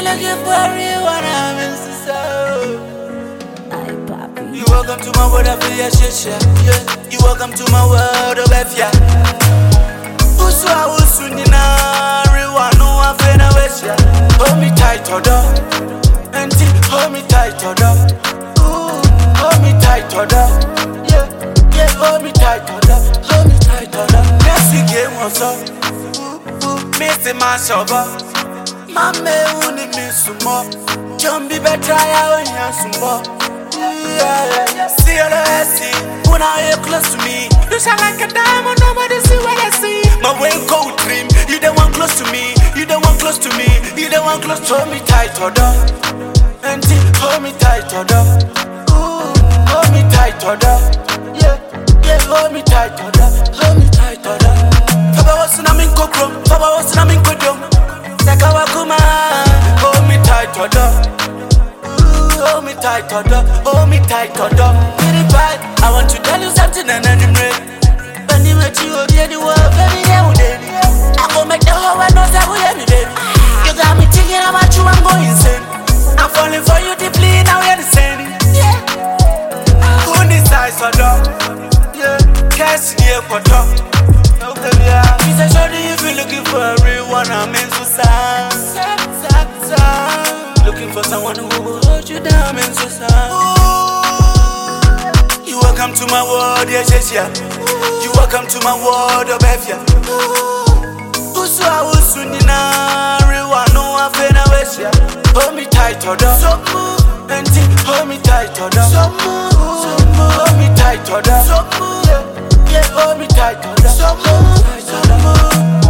looking for everyone I'm in society. Ay, papi. You welcome to my world of your shit, yeah. You welcome to my world of F, Uswa usunina, everyone know I finna wish ya. Hold me tight, oda. Auntie, hold me tight, oda. Ooh, hold me tight, oda. Yeah, yeah, hold me tight, oda. Hold me tight, oda. Next game was up. Missing my sober. Mame uni me sumo. Jumbi betra ya onya sumo. Yeah, see all I see. When I am close to me, you shine like a diamond. Nobody see what I see. My way go dream. You the one close to me. You the one close to me. You the one close to me tight, oda. Auntie, hold me tight, oda. Ooh, hold me tight, oda. Yeah, yeah, hold me tight, oda. Hold me tight, oda. Faba wasuna min kokro. Faba wasuna min kodyo. Sakawa kuma. Hold me tight, oda. Hold me tight, oda. Hold me tight, oda. Pretty bad. I want to tell you something and I'm ready. When you met you, you're the world, baby, I go make the whole world know that we have me, baby. You got me thinking about you, I'm going insane. I'm falling for you deeply, now you're the same. Yeah. Who decides for dog? Yeah. Cash in here for dog. Okay, yeah. He said, shorty, if you're looking for a real one, I'm in society. Looking for someone who will hold you down, in society. You welcome to my world, yes, yes, yeah. You welcome to my world of F, Uswa usunina, everyone know I finna wish ya. Hold me tight, oda. Auntie, hold me tight, oda. Hold me tight, oda. Yeah, hold me tight, oda.